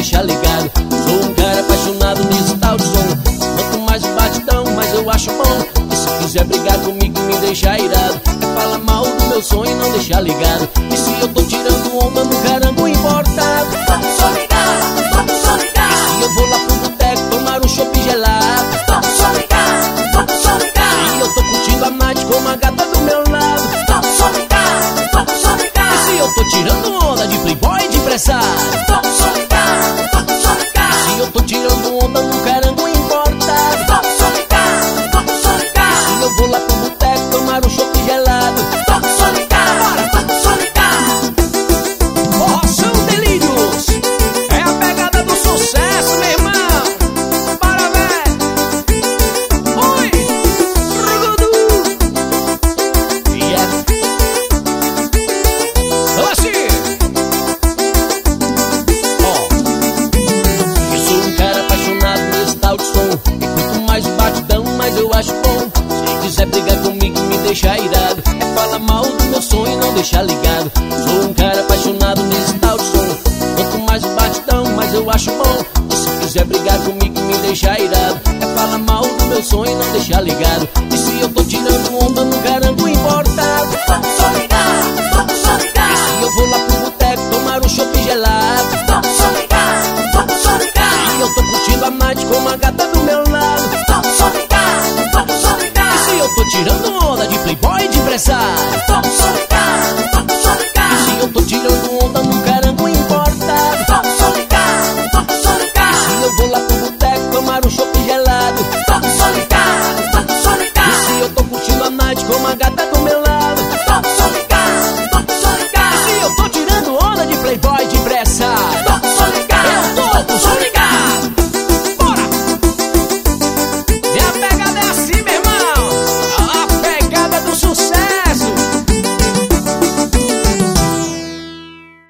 deixa ligado. Sou um cara apaixonado nesse tal de som. Quanto mais batidão, mais eu acho bom. E se quiser brigar comigo, me deixa irado. Fala mal do meu sonho e não deixa ligado. E se eu tô tirando onda no carango importado, Vamos só ligar, vamos só ligar. e se eu vou lá pro boteco tomar um chopp gelado, Vamos só ligar, vamos só ligar. e eu tô curtindo a night com uma gata do meu lado, Vamos só ligar, vamos só ligar. e se eu tô tirando onda de playboy e de empresário, Vamos só ligar, vamos só ligar. se eu tô tirando onda no carango importado, Vamos só ligar, vamos só ligar. e eu vou lá pro boteco tomar um chopp gelado. Vamos só ligar, vamos só ligar. Forró são delírios, é a pegada do sucesso, meu irmão. Bora, velho. Oi, Rugudu. Yeah. Então assim, ó, eu sou um cara apaixonado nesse tal de som. E quanto mais batidão, mais eu acho bom. Se quiser brigar comigo, me deixa irado. É falar mal do meu sonho e não deixar ligado. Sou um cara apaixonado nesse tal de som. Quanto mais batidão, mais eu acho bom. E se quiser brigar comigo, me deixa irado. É falar mal do meu sonho e não deixar ligado. E se eu tô tirando onda no carango importado, Vamos só ligar, vamos só ligar. e se eu vou lá pro boteco tomar um chopp gelado,